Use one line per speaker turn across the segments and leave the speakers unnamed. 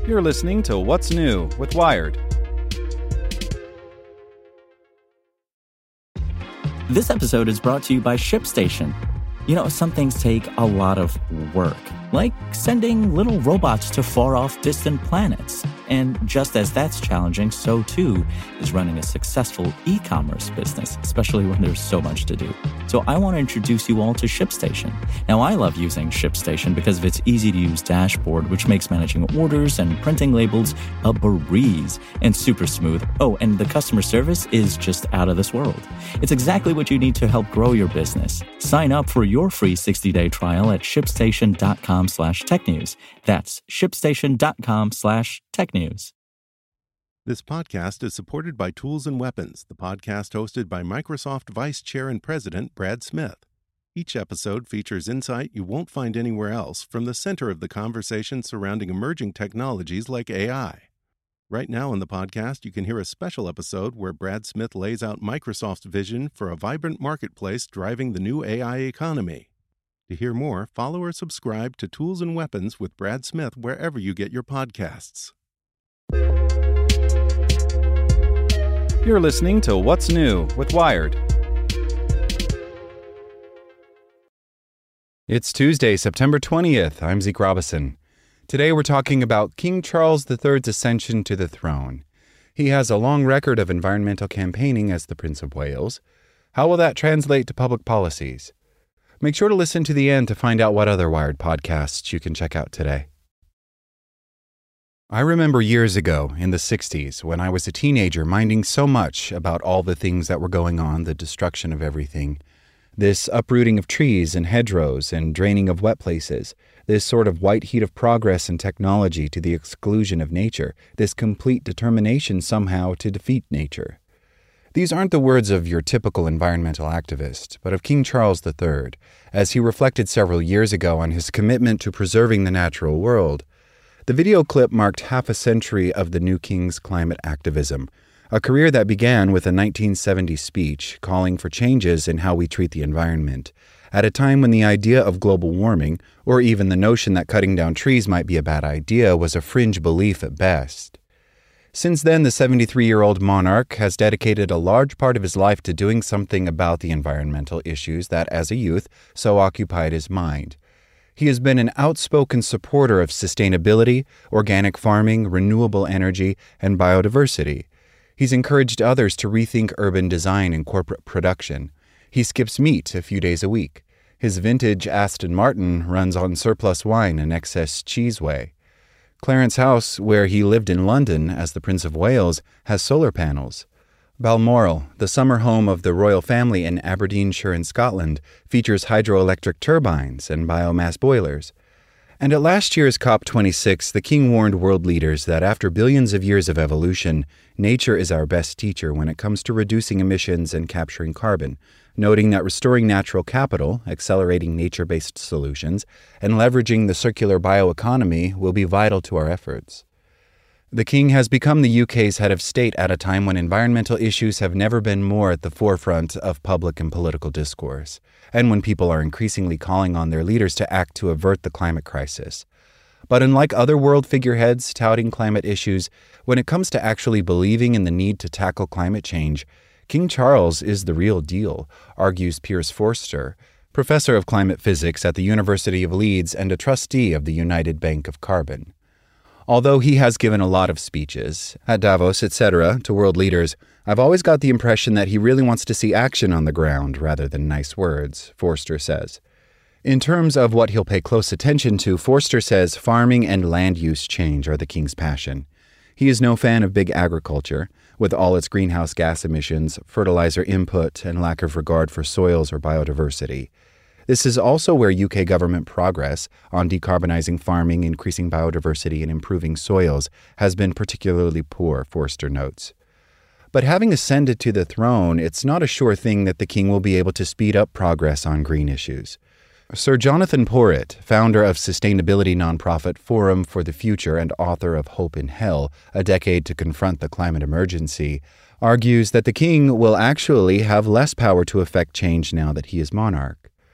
You're listening to What's New with Wired.
This episode is brought to you by ShipStation. You know, some things take a lot of work, like sending little robots to far-off distant planets. And just as that's challenging, so too is running a successful e-commerce business, especially when there's so much to do. So I want to introduce you all to ShipStation. Now, I love using ShipStation because of its easy-to-use dashboard, which makes managing orders and printing labels a breeze and super smooth. Oh, and the customer service is just out of this world. It's exactly what you need to help grow your business. Sign up for your free 60-day trial at shipstation.com/technews. That's shipstation.com/technews.
This podcast is supported by Tools and Weapons, the podcast hosted by Microsoft Vice Chair and President Brad Smith. Each episode features insight you won't find anywhere else from the center of the conversation surrounding emerging technologies like AI. Right now in the podcast, you can hear a special episode where Brad Smith lays out Microsoft's vision for a vibrant marketplace driving the new AI economy. To hear more, follow or subscribe to Tools and Weapons with Brad Smith wherever you get your podcasts.
You're listening to What's New with Wired. It's Tuesday, September 20th. I'm Zeke Robison. Today we're talking about King Charles III's ascension to the throne. He has a long record of environmental campaigning as the Prince of Wales. How will that translate to public policies? Make sure to listen to the end to find out what other Wired podcasts you can check out today. I remember years ago, in the 60s, when I was a teenager minding so much about all the things that were going on, the destruction of everything. This uprooting of trees and hedgerows and draining of wet places, this sort of white heat of progress and technology to the exclusion of nature, this complete determination somehow to defeat nature. These aren't the words of your typical environmental activist, but of King Charles III, as he reflected several years ago on his commitment to preserving the natural world. The video clip marked half a century of the new king's climate activism, a career that began with a 1970 speech calling for changes in how we treat the environment, at a time when the idea of global warming, or even the notion that cutting down trees might be a bad idea, was a fringe belief at best. Since then, the 73-year-old monarch has dedicated a large part of his life to doing something about the environmental issues that, as a youth, so occupied his mind. He has been an outspoken supporter of sustainability, organic farming, renewable energy, and biodiversity. He's encouraged others to rethink urban design and corporate production. He skips meat a few days a week. His vintage Aston Martin runs on surplus wine and excess cheese whey. Clarence House, where he lived in London as the Prince of Wales, has solar panels. Balmoral, the summer home of the royal family in Aberdeenshire in Scotland, features hydroelectric turbines and biomass boilers. And at last year's COP26, the king warned world leaders that after billions of years of evolution, nature is our best teacher when it comes to reducing emissions and capturing carbon, noting that restoring natural capital, accelerating nature-based solutions, and leveraging the circular bioeconomy will be vital to our efforts. The King has become the UK's head of state at a time when environmental issues have never been more at the forefront of public and political discourse, and when people are increasingly calling on their leaders to act to avert the climate crisis. But unlike other world figureheads touting climate issues, when it comes to actually believing in the need to tackle climate change, King Charles is the real deal, argues Piers Forster, professor of climate physics at the University of Leeds and a trustee of the United Bank of Carbon. Although he has given a lot of speeches, at Davos, etc., to world leaders, I've always got the impression that he really wants to see action on the ground rather than nice words, Forster says. In terms of what he'll pay close attention to, Forster says farming and land use change are the king's passion. He is no fan of big agriculture, with all its greenhouse gas emissions, fertilizer input, and lack of regard for soils or biodiversity. This is also where UK government progress on decarbonizing farming, increasing biodiversity, and improving soils has been particularly poor, Forster notes. But having ascended to the throne, it's not a sure thing that the king will be able to speed up progress on green issues. Sir Jonathan Porritt, founder of sustainability nonprofit Forum for the Future and author of Hope in Hell, A Decade to Confront the Climate Emergency, argues that the king will actually have less power to effect change now that he is monarch.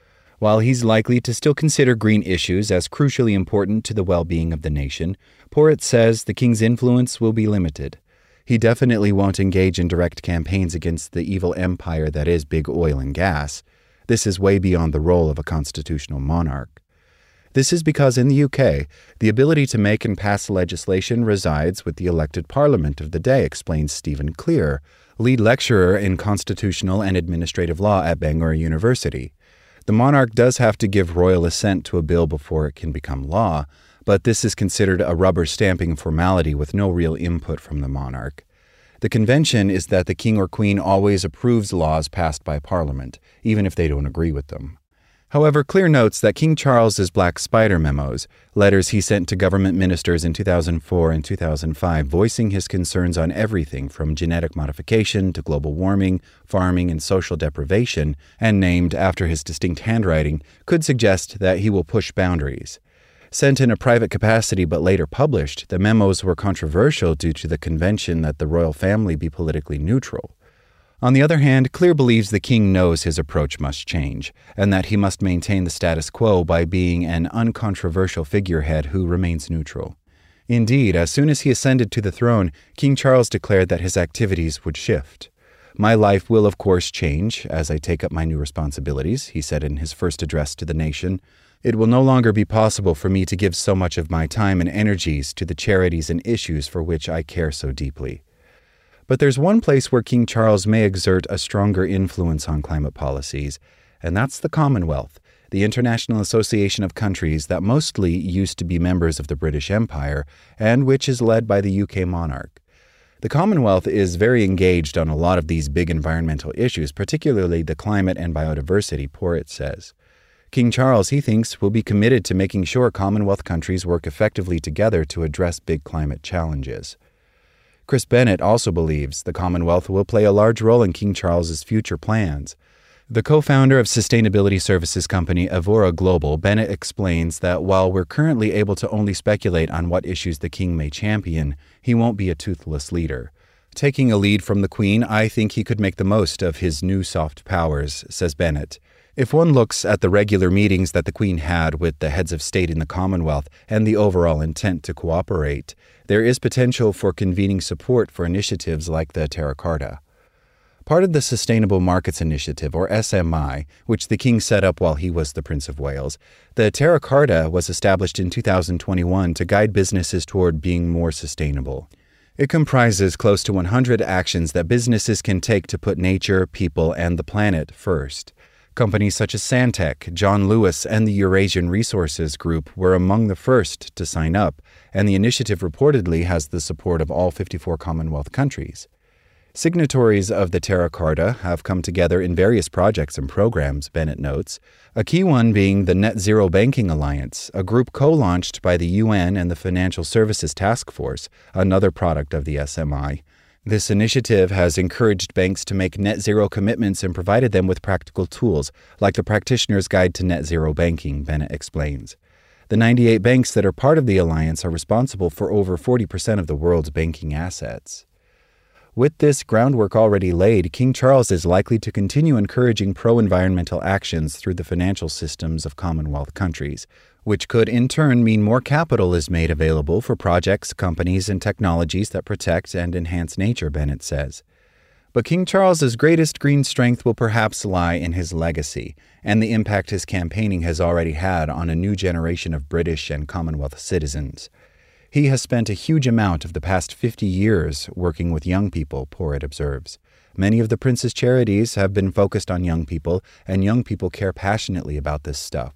While he's likely to still consider green issues as crucially important to the well-being of the nation, Porritt says the king's influence will be limited. He definitely won't engage in direct campaigns against the evil empire that is big oil and gas. This is way beyond the role of a constitutional monarch. This is because in the UK, the ability to make and pass legislation resides with the elected parliament of the day, explains Stephen Clear, lead lecturer in constitutional and administrative law at Bangor University. The monarch does have to give royal assent to a bill before it can become law, but this is considered a rubber-stamping formality with no real input from the monarch. The convention is that the king or queen always approves laws passed by Parliament, even if they don't agree with them. However, Clear notes that King Charles's Black Spider memos, letters he sent to government ministers in 2004 and 2005 voicing his concerns on everything from genetic modification to global warming, farming, and social deprivation, and named after his distinct handwriting, could suggest that he will push boundaries. Sent in a private capacity but later published, the memos were controversial due to the convention that the royal family be politically neutral. On the other hand, Clear believes the king knows his approach must change, and that he must maintain the status quo by being an uncontroversial figurehead who remains neutral. Indeed, as soon as he ascended to the throne, King Charles declared that his activities would shift. "My life will of course change as I take up my new responsibilities," he said in his first address to the nation. "It will no longer be possible for me to give so much of my time and energies to the charities and issues for which I care so deeply." But there's one place where King Charles may exert a stronger influence on climate policies, and that's the Commonwealth, the international association of countries that mostly used to be members of the British Empire, and which is led by the UK monarch. The Commonwealth is very engaged on a lot of these big environmental issues, particularly the climate and biodiversity, Porritt says. King Charles, he thinks, will be committed to making sure Commonwealth countries work effectively together to address big climate challenges. Chris Bennett also believes the Commonwealth will play a large role in King Charles's future plans. The co-founder of sustainability services company Evora Global, Bennett explains that while we're currently able to only speculate on what issues the king may champion, he won't be a toothless leader. Taking a lead from the Queen, I think he could make the most of his new soft powers, says Bennett. If one looks at the regular meetings that the Queen had with the heads of state in the Commonwealth and the overall intent to cooperate, there is potential for convening support for initiatives like the Terra Carta. Part of the Sustainable Markets Initiative, or SMI, which the King set up while he was the Prince of Wales, the Terra Carta was established in 2021 to guide businesses toward being more sustainable. It comprises close to 100 actions that businesses can take to put nature, people, and the planet first. Companies such as Santec, John Lewis, and the Eurasian Resources Group were among the first to sign up, and the initiative reportedly has the support of all 54 Commonwealth countries. Signatories of the Terra Carta have come together in various projects and programs, Bennett notes, a key one being the Net Zero Banking Alliance, a group co-launched by the UN and the Financial Services Task Force, another product of the SMI. This initiative has encouraged banks to make net zero commitments and provided them with practical tools, like the Practitioner's Guide to Net Zero Banking, Bennett explains. The 98 banks that are part of the alliance are responsible for over 40% of the world's banking assets. With this groundwork already laid, King Charles is likely to continue encouraging pro-environmental actions through the financial systems of Commonwealth countries, which could in turn mean more capital is made available for projects, companies, and technologies that protect and enhance nature, Bennett says. But King Charles's greatest green strength will perhaps lie in his legacy and the impact his campaigning has already had on a new generation of British and Commonwealth citizens. He has spent a huge amount of the past 50 years working with young people, Porritt observes. Many of the Prince's charities have been focused on young people, and young people care passionately about this stuff.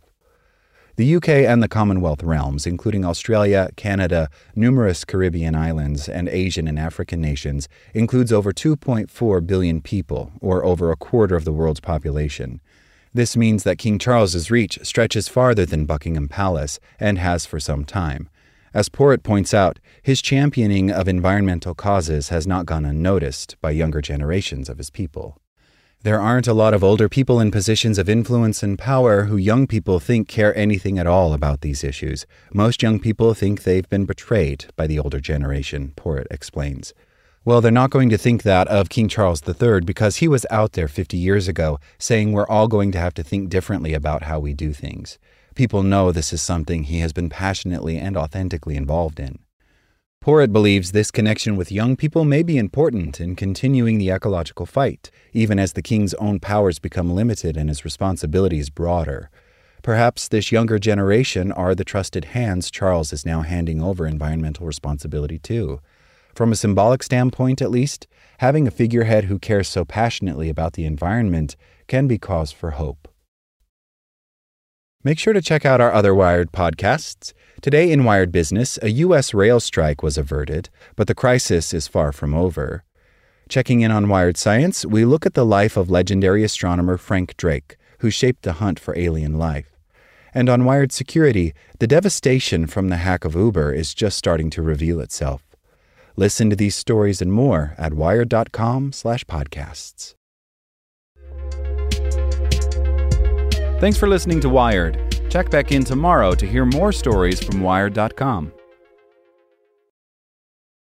The UK and the Commonwealth realms, including Australia, Canada, numerous Caribbean islands, and Asian and African nations, includes over 2.4 billion people, or over a quarter of the world's population. This means that King Charles's reach stretches farther than Buckingham Palace, and has for some time. As Porritt points out, his championing of environmental causes has not gone unnoticed by younger generations of his people. There aren't a lot of older people in positions of influence and power who young people think care anything at all about these issues. Most young people think they've been betrayed by the older generation, Porritt explains. Well, they're not going to think that of King Charles III because he was out there 50 years ago saying we're all going to have to think differently about how we do things. People know this is something he has been passionately and authentically involved in. Porritt believes this connection with young people may be important in continuing the ecological fight, even as the king's own powers become limited and his responsibilities broader. Perhaps this younger generation are the trusted hands Charles is now handing over environmental responsibility to. From a symbolic standpoint, at least, having a figurehead who cares so passionately about the environment can be cause for hope. Make sure to check out our other Wired podcasts. Today in Wired Business, a U.S. rail strike was averted, but the crisis is far from over. Checking in on Wired Science, we look at the life of legendary astronomer Frank Drake, who shaped the hunt for alien life. And on Wired Security, the devastation from the hack of Uber is just starting to reveal itself. Listen to these stories and more at wired.com/podcasts. Thanks for listening to Wired. Check back in tomorrow to hear more stories from Wired.com.